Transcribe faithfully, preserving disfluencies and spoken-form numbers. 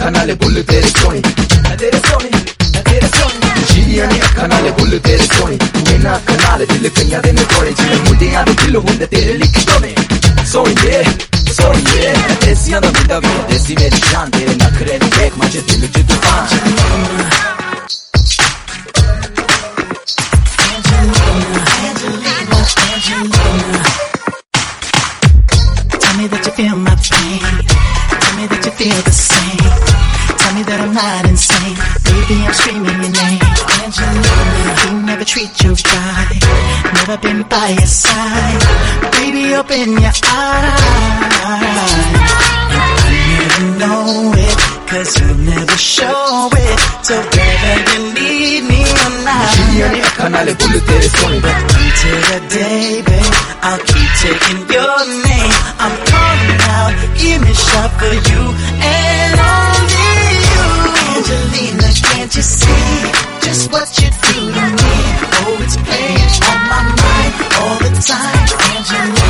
ਅੱਖਾਂ ਨਾਲੇ ਬੁੱਲ ਤੇਰੇ ਸੋਹਣੇ ਤੇਰੇ ਸੋਹਣੇ ਤੇਰੇ ਸੋਹਣੇ ਜੀਆਂ ਨੀ ਅੱਖਾਂ ਨਾਲੇ ਬੁੱਲ ਤੇਰੇ ਸੋਹਣੇ ਇਹਨਾਂ ਅੱਖਾਂ ਨਾਲ ਦਿਲ ਕਈਆਂ ਦੇ ਨੇ ਤੋੜੇ ਜਿਵੇਂ ਮੁੰਡਿਆਂ ਦੇ ਦਿਲ ਹੁੰਦੇ ਤੇਰੇ ਲਿਖ ਦੋਨੇ ਸੋਹਣੀਏ ਸੋਹਣੀਏ ਦੇਸੀਆਂ ਦਾ ਮੁੰਡਾ ਵੀ ਦੇਸੀ ਮੇਰੀ ਜਾਨ ਤੇਰੇ ਨਖਰੇ ਨੂੰ ਦੇਖ ਮੱਚੇ ਦਿਲ ਚ ਤੂਫਾਨ Tell me that you feel my pain. Tell me that you feel the same. Tell me that I'm not insane. Baby, I'm screaming your name. Angelina, you never treat you right. Never been by your side. Baby, open your eyes. You never know it, cause you never show it. So whether you need me or not, but until the day, babe, I'll keep taking your name. I'm calling out, give me a shot for you and only you. Angelina, can't you see just what you do to me? Oh, it's playing on my mind all the time. Angelina.